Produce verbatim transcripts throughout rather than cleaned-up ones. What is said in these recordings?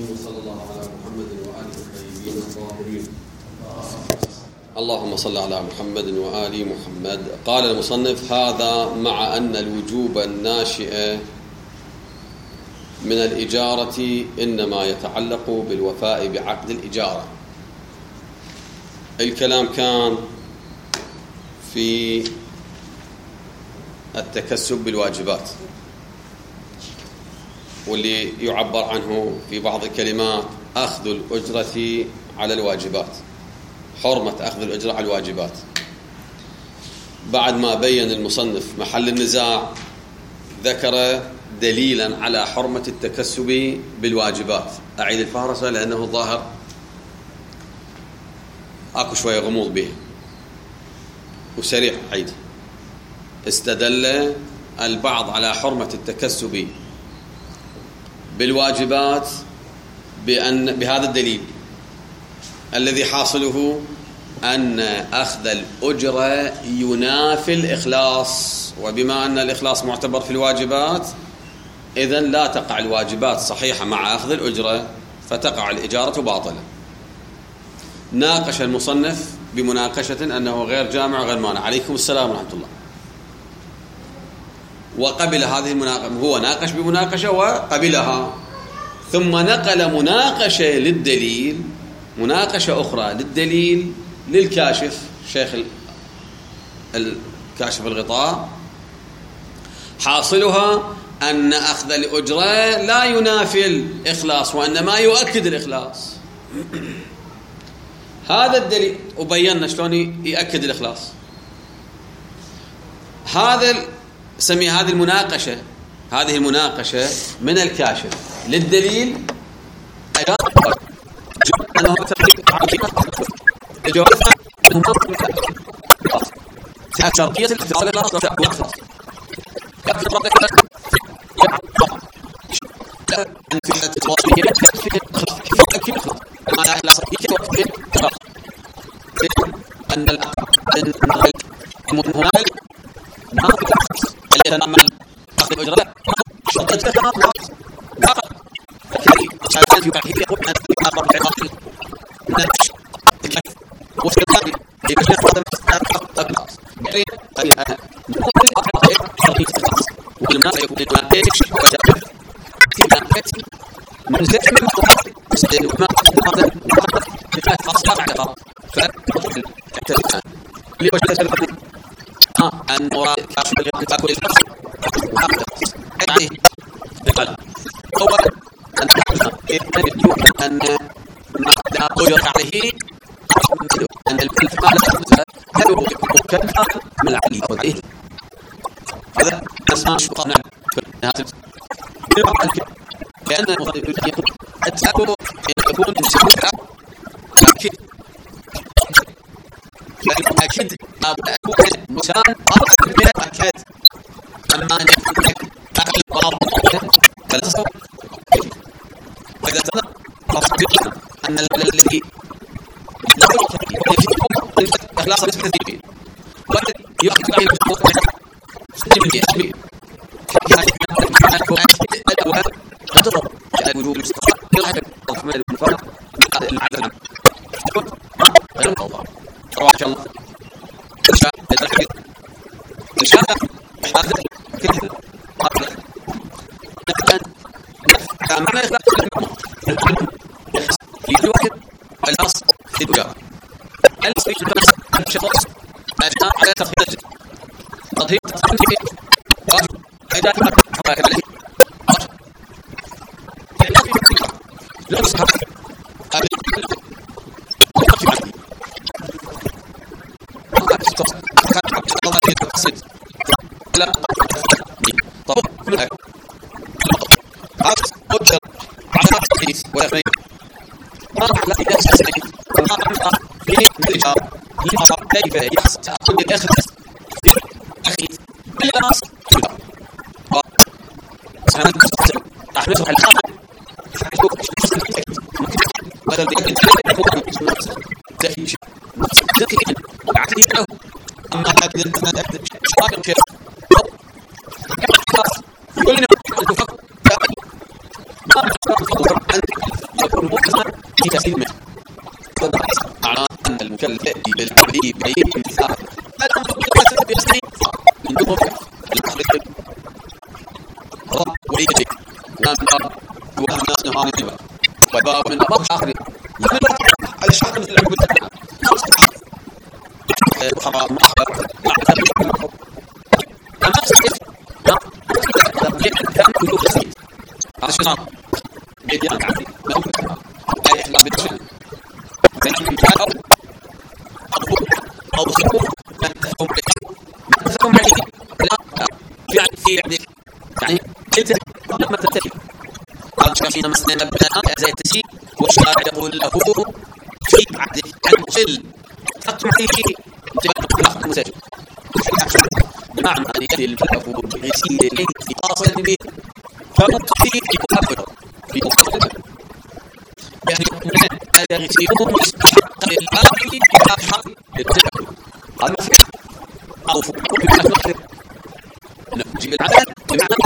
العالمين، وصلى الله على محمد وآله الطيبين الطاهرين. اللهم صل على محمد وآل محمد. قال المصنف: هذا مع أن الوجوب الناشئ من الإجارة إنما يتعلق بالوفاء بعقد الإجارة. الكلام كان في التكسب بالواجبات، واللي يعبر عنه في بعض الكلمات أخذ الأجرة على الواجبات، حرمة أخذ الأجرة على الواجبات. بعد ما بين المصنف محل النزاع ذكر دليلا على حرمة التكسب بالواجبات. أعيد الفهرسة لأنه الظاهر أكو شوية غموض به وسريع. عيد. استدل البعض على حرمة التكسب بالواجبات بأن بهذا الدليل الذي حاصله أن أخذ الأجرة ينافي الإخلاص، وبما أن الإخلاص معتبر في الواجبات إذن لا تقع الواجبات صحيحة مع أخذ الأجرة، فتقع الإجارة باطلة. ناقش المصنف بمناقشة أنه غير جامع وغير مانع. عليكم السلام ورحمة الله. وقبل هذه المناقشة، هو ناقش بمناقشة وقبلها، ثم نقل مناقشة للدليل، مناقشة أخرى للدليل للكاشف، شيخ الكاشف الغطاء، حاصلها أن أخذ الأجرة لا ينافي الإخلاص وإنما يؤكد الإخلاص. هذا الدليل، وبينا شلون يؤكد الإخلاص. هذا سمي هذه المناقشة هذه المناقشة من الكاشف للدليل شرطية الاتصال بالإخلاص. أن المهمل ما اللي نعمل أخذ الأجرة شرطة الإخلاص فقط. فكذلك يبعث يقول أن أقرب العقل نفس وفي يبقى هذا الإخلاص يعني أنا شرطية الإخلاص والمنافع يكون إيش وجاب في كانت من زين من مستدل ما هذا بتاع أصلا على فكتب اللي وجدت الفرق ها أن مراد كاشف تأكل الفرق يعني بقلب هو أن أن ما لا أجر عليه أن الفعل هل هو مكلف من العلي وذيه هذا أسماء شقنا هذا لأن التأكل يكون أكيد أكيد أكون مسان أرسل من أكيد أما أن يكون أكل باطل فلتصل وإذا تنظر أصدقنا أن الذي لا يمكن إخلاص نسبة ذي وقد يؤكد عليه سجل الأشبه يعني الأول تضرب الوجوب الاستقرار بالعدد الحمد المفرد العدد العام غير الموضوع رواه إن شاء الله إن شاء الله إحداث كذا قبل نحن كمان إخلاص في وقت الأصل في الوجاب الأصل في الوجاب الشخص أجناء على تفضيل تطهير تطهير واجب إذا حرك عليه لا يصحح لا طب كلها عكس أجر على الحديث ولا غير ما لا يحصل ما في الإجابة لما كيف يحصل كل الآخر أخي الناس أنا أحمسه على الحال مثلا تهيش ذكي أعطي له أما هذا الأحد شاطر كيف كلنا نفكر ما نفكر عن يكون مطلقا في تفسير منه معناه أن المكلف بالتدريب بأي مثال هذا مطلقا بأسري من دون الأخذ ويجي وأن الناس نهار الجبل وباب من أباب آخر من على الشهر مثل العبد وحرام محر معتبر أما أستطيع كان كله تسليم هذا شيء صار بيديان عادي ما هو لا يحلى بالشأن لكن كان أو أو سكوب من تفهم من تفهم عليه لا يعني في يعني يعني أنت لما تتكلم قال شاشين مثلا أبناء زي التسيير وشاهده له في عهد المسل تقطع فيه تبقى المساجد بمعنى أن يدي الفلف بغسيل إليه في قاصد به فمكفيه في مكفر في مكفر يعني هذا يغسيلهم ويستحق للآخر بحق للمسجد هذا في أو فكر في المكفر نجيب العدد بمعنى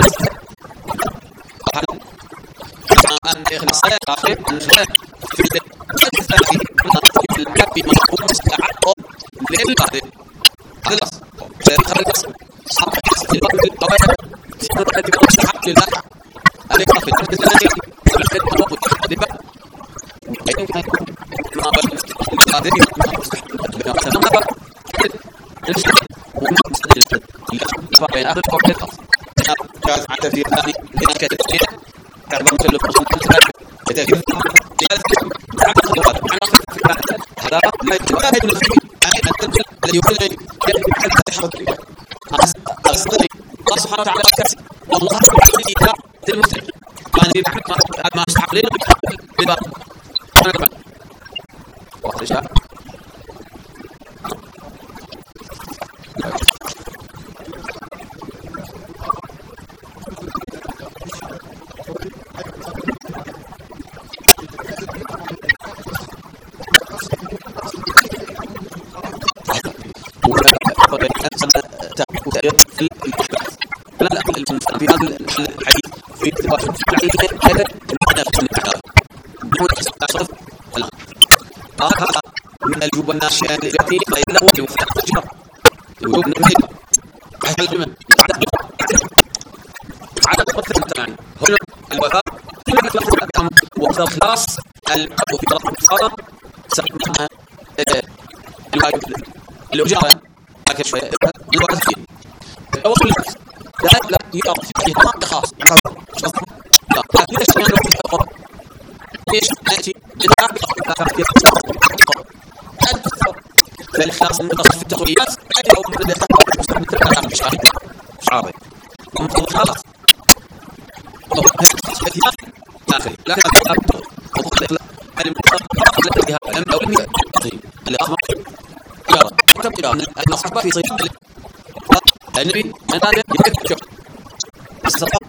أن يخلص آخر الخلاف في الثاني في الكب مفهوم استعقب للبعض خلاص خلاص صح البعض القواعد سنة التي تستحق لله عليك في الثالث الثاني الخير الرب للبعض ما بل هذه سنة بين آخر القواعد جاز عدد في الثاني من كتبين كعبان سلوك رسول الله كتابين هذا ما يتبع من الفكر يعني التنزل الذي يكون يبدو حتى تشرط أصدقائي الله سبحانه وتعالى أكاسي والله الذي لا تلمسل ما نريد ما استحق لنا بباب أنا كمان واحد إشاء لا لا في هذا الحديث في اتباع الحديث هذا المعنى في الكتاب نقول تصرف الآن هذا من الجبن الناشئة التي له لمفتاح الجبر وجوب نمهد هل الجمل عدد عدد قتل المجتمعين هنا الوفاء كل أخلاق الأحكام وإخلاص الأب في طرف الحرام سمعنا الأجارة لكن شوية الوقت فيه أول لا لا يقف فيه ما خاص لا ليش يعني الحقوق ليش نأتي للعاب فالإخلاص المتصف في التقويات أو من التقويات مش عارف مش عارف ومطلوب خلاص داخل لا حقوق الإخلاص المتصف فيها الأم أو المياه اللي أصبح إجارة كم إجارة من الأصحاب في صيف النبي من هذا يكتب شوف الصفات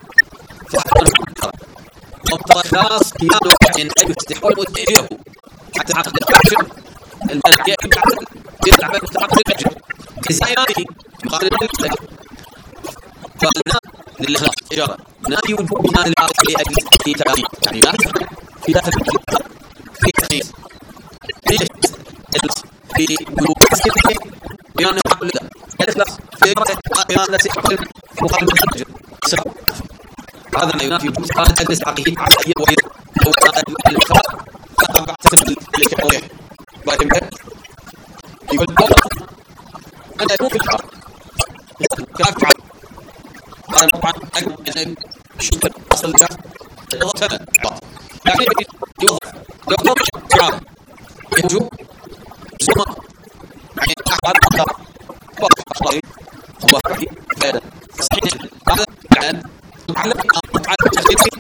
مبتغى خاص كيان وقت أن يستحقون وتأجيره حتى عقد الأجر المال يعمل يتعمل مستحق الأجر كزيانه مقابل الأجر فأنا للإخلاص إجارة نادي وجوب بناء الآخر لأجل في تأمين يعني لا في ذات في تخيص ليش في وجوب بيان قبل ذا الإخلاص في بيان التي قبل مقابل الأجر هذا ما ينافي وجود هذا الاستحقاقية عسكرية وهي هو الإخلاص فقط تفهم الإخلاص بعدين يقول أنا أكون في الحرب كيف تعرف هذا طبعا أجل شوف أصل الجهة الله سنة لكن يوضح يوضح كرام يهجو ثم يعني أحباب أخطاء وقف أخطائي هو حكي فعلا صحيح هذا الآن تعلم تعلم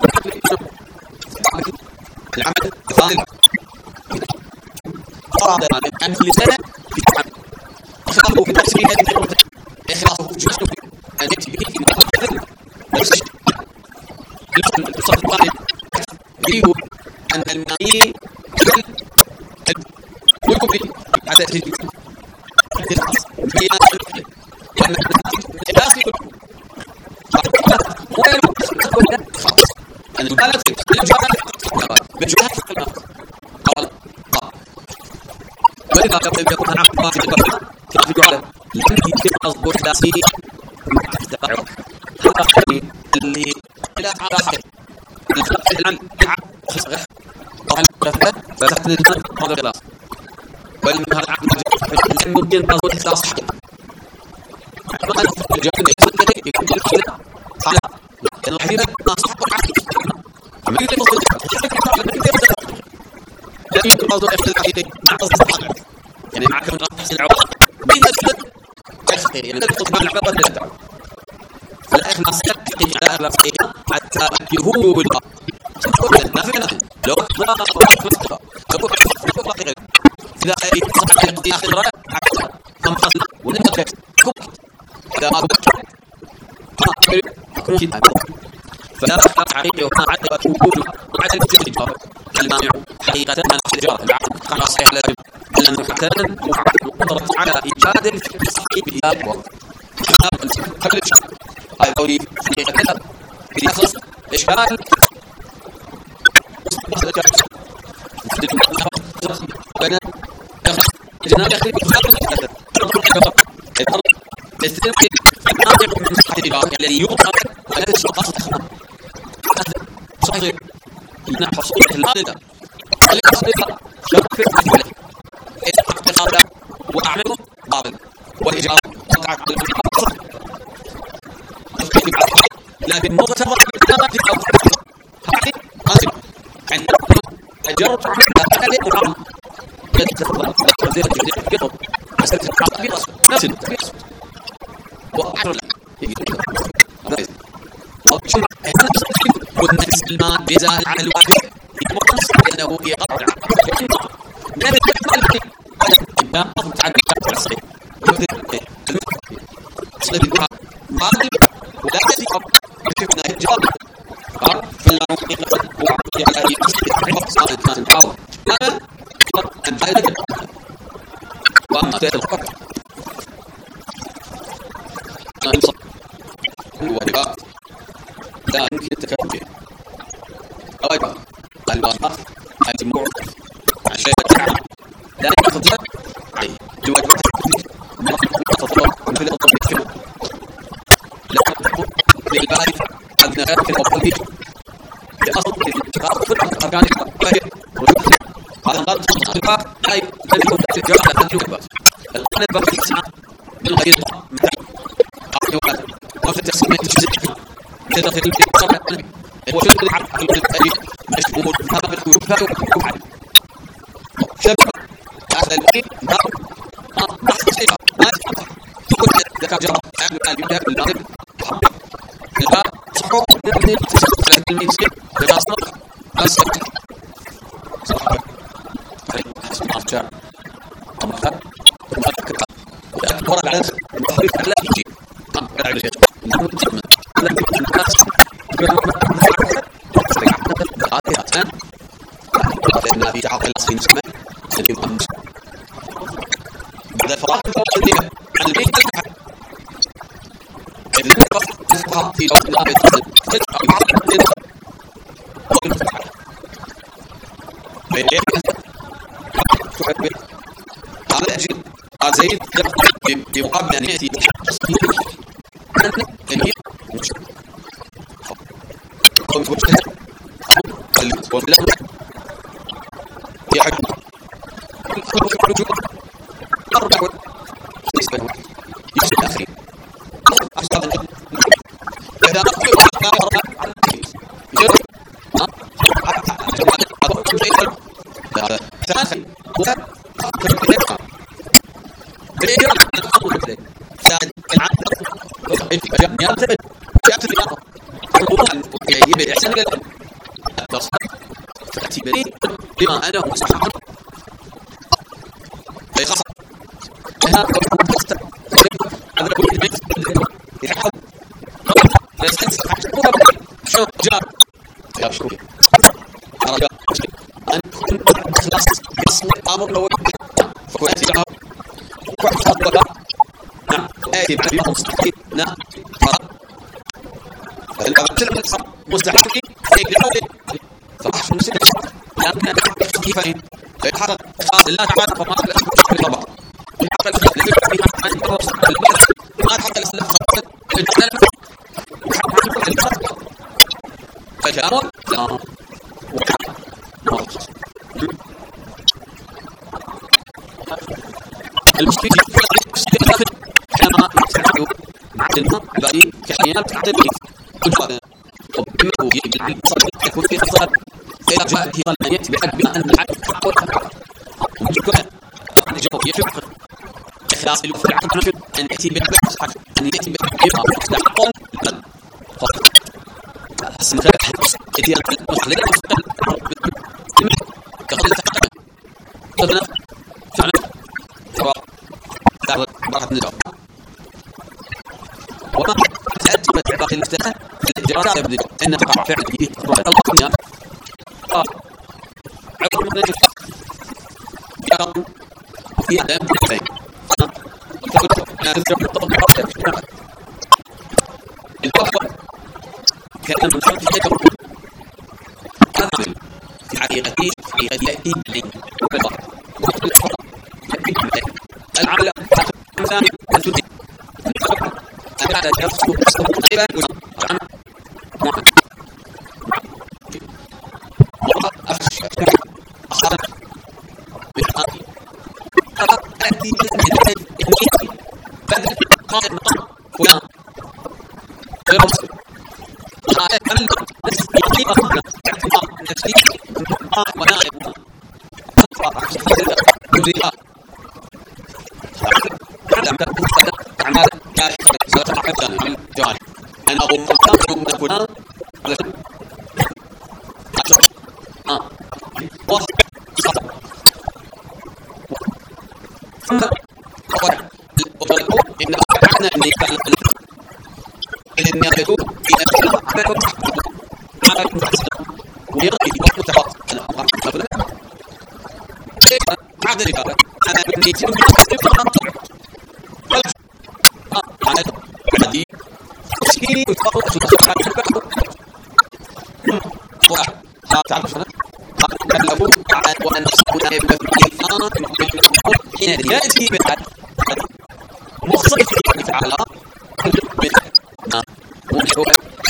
العمل الفاضل أراد أن لسانه إخلاصه في تفسير هذه النقطة إخلاصه في جسده أن يأتي به في مكان نفس الشيء الصف الثاني يريد أن المعنى ويكفي هذا الشيء لأن الإخلاص أن الجهالة بجهات القناة قال ولذا قبل أن يكون عقد واحد البحر كان في على لم يتم أصبح داسي مستقر هذا اللي لا علاقة الآن خصغة وهل كفت فتحتني هذا الخلاص بل من هذا العقد لم يمكن أصبح إحساس حقيقي ما أنت جاءني صدقك يكون الحالة حالة لأن الحديث ناصح وعقل أما يمكن أصبح لا يمكن أصبح الحديث مع أصبح يعني معك من أحسن العواقب بين الفرد والخير يعني تدخل مع العبادة لا تعود فلا إخلاص يحقق على أغلب صحيحة حتى يهوه بالله ما في نفس لو أخلاق أخلاق أخلاق أخلاق إذا أي صفحة يقضي آخر رأي عكسها كم خصل ونمت فكس إذا ما بكت يكون كده فلا إخلاص حقيقي وما عدد وجود وعدد وجود الجار المانع حقيقة من الجار العقل خلاص صحيح لازم لأنه محتاج وقدرة على إيجاد الفكر الصحيح بإيجاد الوقت قبل الشيء هذا قولي حقيقة في أساس إشكال بين جناب يخلي الاستثناء ناطق من صحة الإبارة الذي يوقع على الشخص التخمام صحيح لأن حصول المادة الإصدقاء شرط في الحالة اقتصاد وأعمل باطل والإجارة وقعت لكن مقتضى الإجابة في الأول هذه هذه يعني أجرت على هذه الأمر يتفضل وزير الجديد يطلب مسألة الحاطة في رأسه نفس النفس وأعرض له وشو والنفس المال بيزال على الواقع مقصد أنه يقطع نفس المال لا تعدي على الصحيح صلة الدعاء مال ولا يسيق يشوفنا الجواب قال فلا نحقق وعطي على يقصد صار الناس الحاضر هذا أن هذا وأما تأتي الخطر لا ينصب هو بقاء لا يمكن التكلم به أيضا الباطل الجموع عشان لا يأخذ عليه جواز ما تطلب مثل الطب الفيلم لا تطلب للباري أدنى في الأفضل فيه لأصل في الاتقاء في الأركان الأفضل هذا قال الاتقاء لا يمكن في الجواب لا يمكن القرن الباري يسعى من غير مثل قاعدة وفي التقسيم التجزئي مثل تقسيم التقسيم وفي العقل التأليف مشبوه هذا الوفاء والوفاء شبه هذا الوحيد نار بحث سيئة ما يتحقق كل ذكاء جرى عقل البداية بالباطل الباب صحوه نبني على التلميذ بلا صنع أصدق صحوه حسب الله جاء أمخر أمخر وأكبر على المحرك لا يجي أمخر على الجيش نحن نتمنى لا يمكن الناس لأن في تعاطي الأصلي نسمع بعد الفراغ الفوائد عن البيت الحق إذن نفقها في جواب الآبد هذا أجل هذا زيد بمقابل أن يأتي أن هي مشكلة كنت مشكلة وفي الأول في حجم أربع بالنسبة له يجب الأخير أصدق الأخير إذا أخير أربع على الأخير يجب هذا ثلاثة وثلاثة بيجب أن تقوم بذلك ثالث العقل يجب يرتبط يأتي الأمر يبقى إحسان قال التصحيح فأتي بريد بما أنا مصحح أي خاصة هذا هو هذا كل البيت يحب لا يستنسخ شو جار يا شوفي أرجع أن كنت أخلص يصمت أمر لو فكنت جمع وكنت أطلق نعم آتي بما مستحيل نعم فالأبتل من الصر مستحيل فيقلعوا لي فأحسن مسلم فيتحقق إخلاص لله تعالى فما تشكل ربط ما تحط الإسلام فكامل لا المشكلة كما يستعمل عدلنا بأي كحيان تعتبر وجود وبما يكون في خصال إذا جاء في ظلمانية بحد بما أن العدل تحول وجود الجواب يشوف إخلاص الوفر العقل أن يأتي بالبحث أن يأتي بالبحث تحقق اسمك كثير مخلد كخلد تقدم فعلا فعلا براحة النجاة وما تأتي بعض المفتاح الإجراءات يبدو أن تقع فعل به القنية عبر من المفتاح يقوم في أدام بالفين الأول كان من شرط يجب أعمل في حقيقتي في حقيقتي يأتي إليه العمل مثلا أن تدي أن هذا يفسد غيبا وعمل أخذ بالحق أتي بدل قائم فلان غير مسلم هذا كان نسبي أصلا اعتبار نفسي ونائب جزئيات أعمال كاشفة ستتحدث عن الجوانب أنا أقول لكم من فلان آه واضح ثم أقول إن أعلنا أن يفعل إن يأتوا إلى عملكم عملكم ويغطي في وقت تفاصل أنا أقول كيف بعد ذلك أنا أبني تلك الأسئلة أنا عدي تشكيلي وتفاصل أشوف واحد تعرف شنو؟ كلفوا وأن نصبنا بالإيمان حين يأتي بهذا مخصص الله تعالى بالإيمان وهو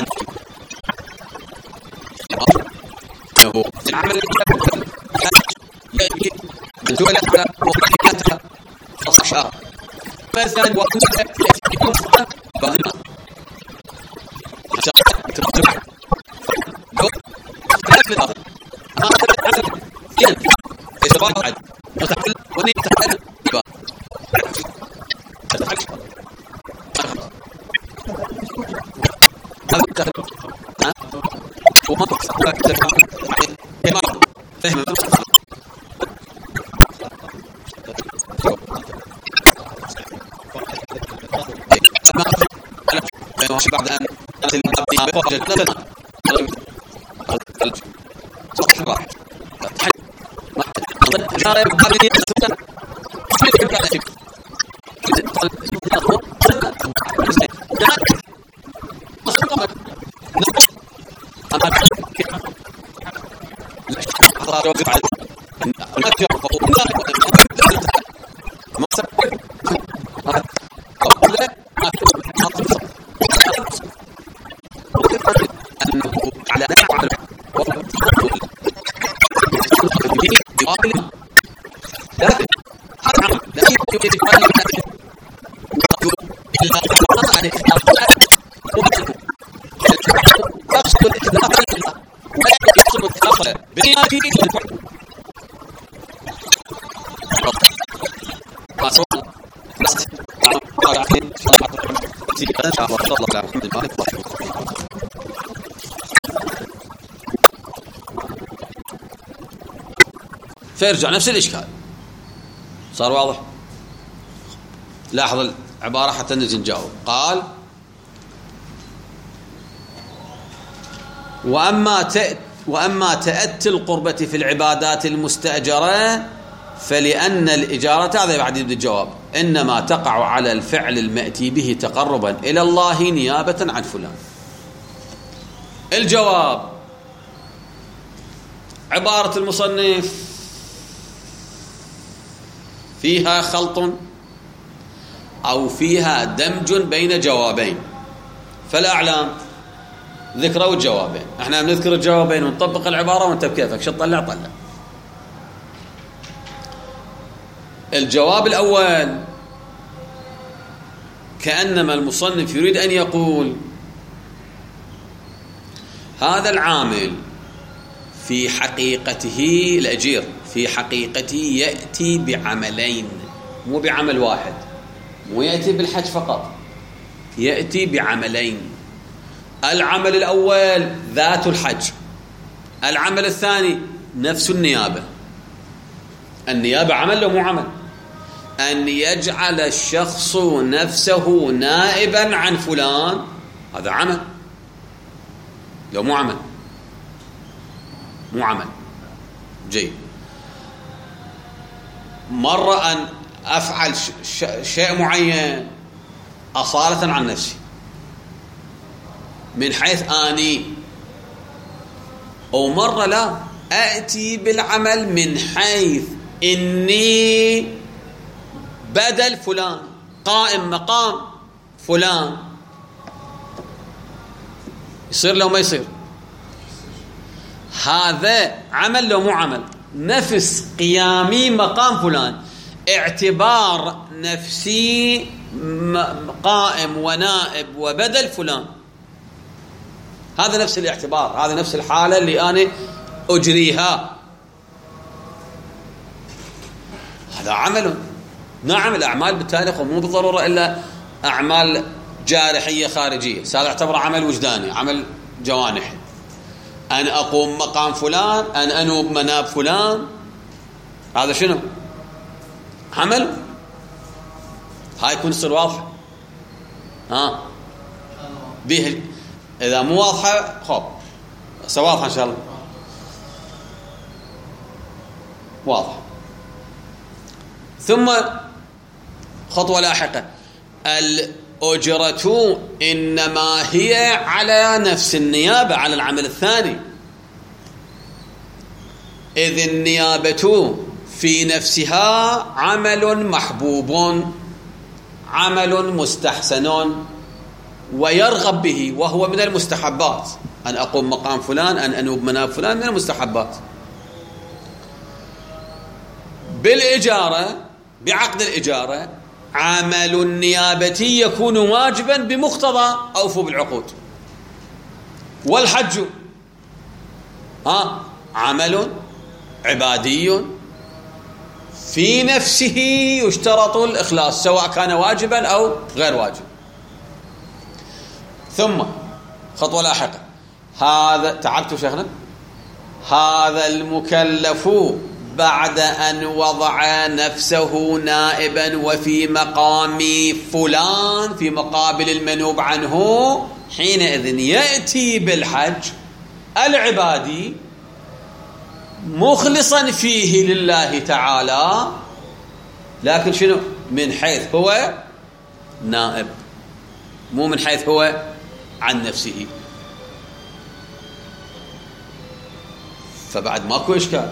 هو العمل يأتي بالجملة على وقتها فصشار مثلا وأنت يأتي بكم بعضنا ترجمع أكثر ما أكثر ين إذا بعد متحل وني تحل يبقى تحل هذا تحل ها وما تحل كما فهم ماشي بعد أن نزل الأبناء بفرجة نزل صح صح حل ما أظن أنا بقابل السودان كيف كان أجيب لكن هذا عمل لا يمكن يجب أن يكون إلا عن الأفضل وبعده يقصد الإطلاق لله ولا يقصد الإطلاق بنياته للفعل ما سوى بس قال عقيد تيجي إن شاء الله صلى الله عليه وسلم فيرجع نفس الإشكال صار واضح. لاحظ العبارة حتى نجي نجاوب. قال وأما تأت وأما تأتي القربة في العبادات المستأجرة فلأن الإجارة هذا بعد يبدأ الجواب إنما تقع على الفعل المأتي به تقربا إلى الله نيابة عن فلان. الجواب عبارة المصنف فيها خلط أو فيها دمج بين جوابين، فالأعلام ذكروا الجوابين، احنا بنذكر الجوابين ونطبق العبارة وانت بكيفك شو تطلع طلع. الجواب الأول كأنما المصنف يريد أن يقول هذا العامل في حقيقته الأجير في حقيقته يأتي بعملين، مو بعمل واحد، مو يأتي بالحج فقط، يأتي بعملين. العمل الأول ذات الحج، العمل الثاني نفس النيابة. النيابة عمل لو مو عمل؟ أن يجعل الشخص نفسه نائبا عن فلان هذا عمل لو مو عمل؟ مو عمل. جيد. مرة أن أفعل شيء معين أصالة عن نفسي من حيث آني، أو مرة لا أأتي بالعمل من حيث إني بدل فلان، قائم مقام فلان. يصير لو ما يصير؟ هذا عمل لو مو عمل؟ نفس قيامي مقام فلان، اعتبار نفسي قائم ونائب وبدل فلان، هذا نفس الاعتبار، هذا نفس الحالة اللي أنا أجريها، هذا عمل. نعم الأعمال بالتالي مو بالضرورة إلا أعمال جارحية خارجية، هذا اعتبر عمل وجداني، عمل جوانحي. أن أقوم مقام فلان، أن أنوب مناب فلان، هذا شنو؟ عمل. هاي يكون يصير واضح. ها به إذا مو واضحة خب سواضحة إن شاء الله. واضح. ثم خطوة لاحقة، الأجرة إنما هي على نفس النيابة، على العمل الثاني، إذ النيابة في نفسها عمل محبوب، عمل مستحسن ويرغب به، وهو من المستحبات. أن أقوم مقام فلان، أن أنوب مناب فلان، من المستحبات. بالإجارة، بعقد الإجارة، عمل النيابة يكون واجبا بمقتضى أوفوا بالعقود. والحج ها عمل عبادي في نفسه يشترط الإخلاص، سواء كان واجبا أو غير واجب. ثم خطوة لاحقة، هذا تعبتوا شيخنا، هذا المكلف بعد أن وضع نفسه نائبا وفي مقام فلان، في مقابل المنوب عنه، حينئذ يأتي بالحج العبادي مخلصا فيه لله تعالى، لكن شنو؟ من حيث هو نائب، مو من حيث هو عن نفسه. فبعد ماكو إشكال،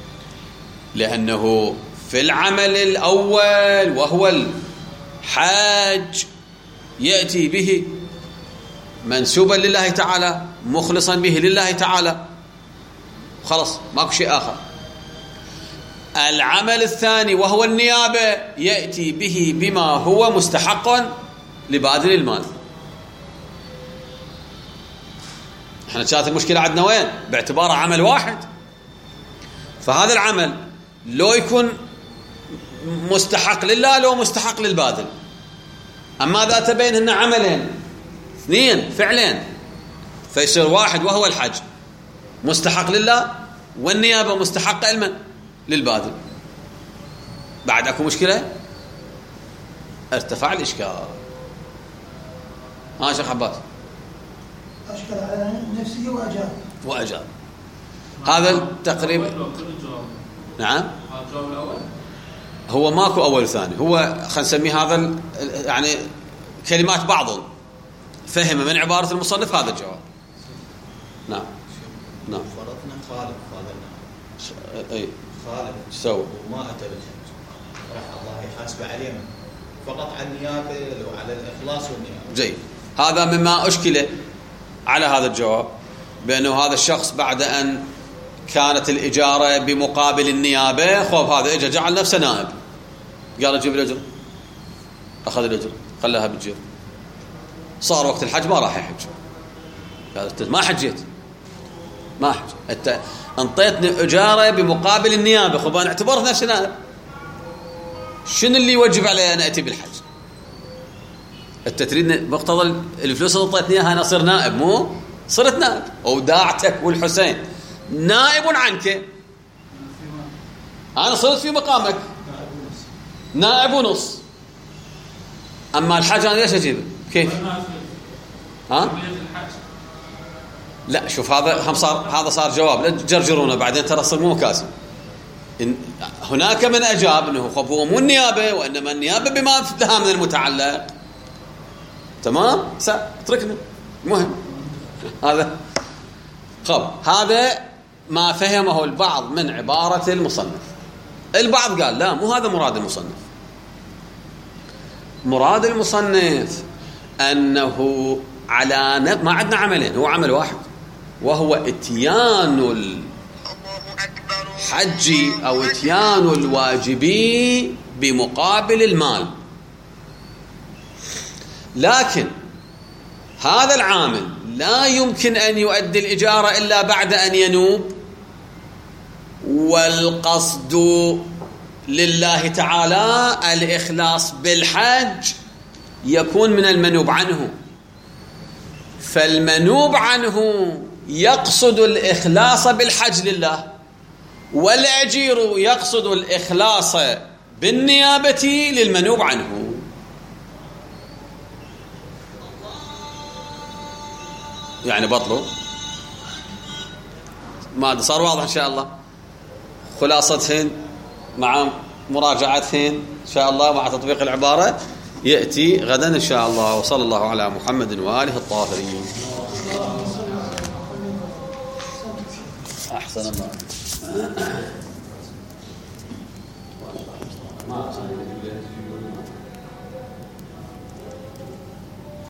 لأنه في العمل الأول وهو الحاج يأتي به منسوبا لله تعالى، مخلصا به لله تعالى، خلاص ماكو شيء آخر. العمل الثاني وهو النيابة يأتي به بما هو مستحق لباذل المال. احنا كانت المشكلة عندنا وين؟ باعتباره عمل واحد، فهذا العمل لو يكون مستحق لله لو مستحق للباذل. أما إذا تبين أن عملين اثنين فعلين، فيصير واحد وهو الحج مستحق لله، والنيابة مستحقة لمن؟ للباذل. بعد أكو مشكلة، ارتفع الإشكال. ها شيخ عباس؟ أشكل على نفسه وأجاب وأجاب. هذا تقريبا. نعم. هو ماكو أول وثاني، هو خلينا نسميه هذا يعني كلمات بعض فهم من عبارة المصنف هذا الجواب. نعم نعم. فرضنا خالف هذا اي خالف سوى وما أتى بالحج، راح الله يحاسب عليهم فقط عن النيابة وعلى الإخلاص والنيابة. جيد. هذا مما أشكل على هذا الجواب، بأنه هذا الشخص بعد أن كانت الإجارة بمقابل النيابة، خوف هذا إجا جعل نفسه نائب، قال جيب الأجر، أخذ الأجر خلاها بالجيب، صار وقت الحج ما راح يحج، قال أنت ما حجيت، ما حج، أنت انطيتني إجارة بمقابل النيابة، خوف أنا اعتبرت نفسي نائب، شنو اللي يوجب علي أن أتي بالحج؟ أنت تريد مقتضى الفلوس اللي انطيتني إياها أنا أصير نائب، مو صرت نائب، وداعتك والحسين نائب عنك، أنا صرت في مقامك نائب ونص. أما الحج أنا ليش أجيبه؟ كيف؟ ها؟ لا شوف هذا هم صار، هذا صار جواب، لا تجرجرونه بعدين ترى صار مو مكاسب. إن هناك من أجاب أنه خب هو مو النيابة، وإنما النيابة بما لها من المتعلق. تمام؟ اتركنا مهم هذا. خب هذا ما فهمه البعض من عبارة المصنف. البعض قال لا، مو هذا مراد المصنف. مراد المصنف أنه على نب... ما عندنا عملين، هو عمل واحد، وهو اتيان الحج أو اتيان الواجب بمقابل المال. لكن هذا العامل لا يمكن أن يؤدي الإجارة إلا بعد أن ينوب، والقصد لله تعالى الإخلاص بالحج يكون من المنوب عنه، فالمنوب عنه يقصد الإخلاص بالحج لله، والأجير يقصد الإخلاص بالنيابة للمنوب عنه. يعني بطلوا ما صار واضح إن شاء الله. خلاصتهن مع مراجعتهن إن شاء الله مع تطبيق العبارة يأتي غدا إن شاء الله. وصلى الله على محمد وآله الطاهرين. أحسن الله.